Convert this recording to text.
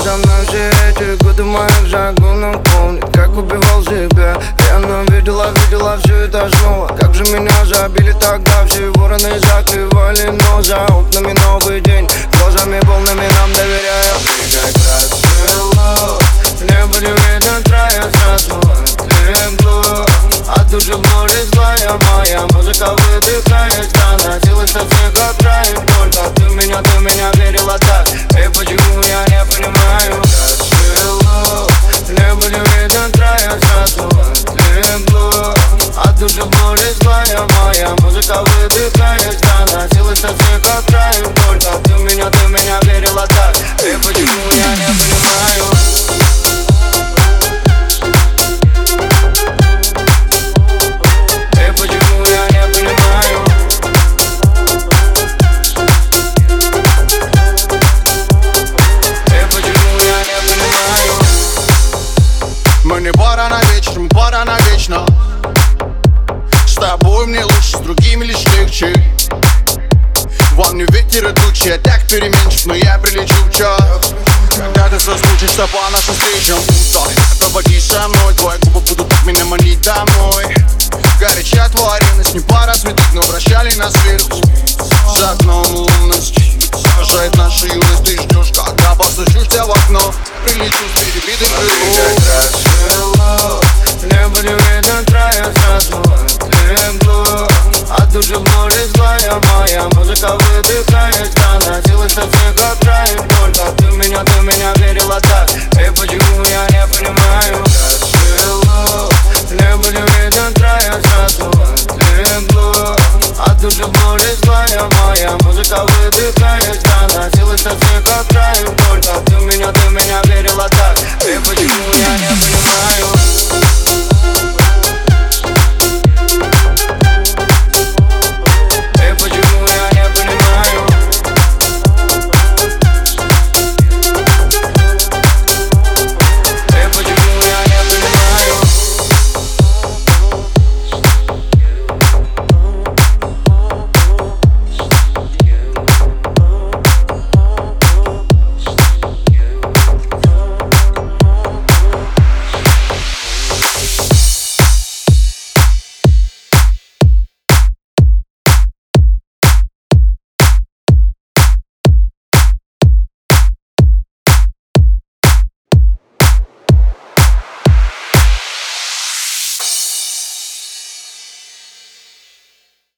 со мной все эти годы моих загонов помнит, как убивал себя. Я видела все это снова. Как же меня забили тогда, все вороны заклевали, но за окнами новый день, глазами полными нам доверяю. Ты как расцвело, небо не видно края, сразу отлегло от души боли злая моя. Музыка выдыхает, доносилась со всех окраин. Только ты меня верила так, и почему я не понимаю? Расцвело, небо не видно края, сразу отлегло от души боли злая моя. Музыка выдыхает, доносилась со всех окраин. Только ты меня верила так, и почему я не понимаю? Мы не пара навечно, мы пара навечно. С тобой мне лучше, с другими лишь легче. Волны ветер и тучи, так переменчив, но я прилечу в час. Когда ты соскучишься по нашим встречам, проводи со мной, твои губы будут так меня манить домой. Горячая твоя ревность, не пара святых, но прощали нас сверху. За окном лунность сажает нашу юность. Ты ждешь, когда постучусь тебя в окно. Прилечу с перебитым крылом. Расцвело, небо не видно края, сразу отлегло от души боли злая моя. Музыка выдыхает, доносилась со всех окраин. Только ты меня верила так.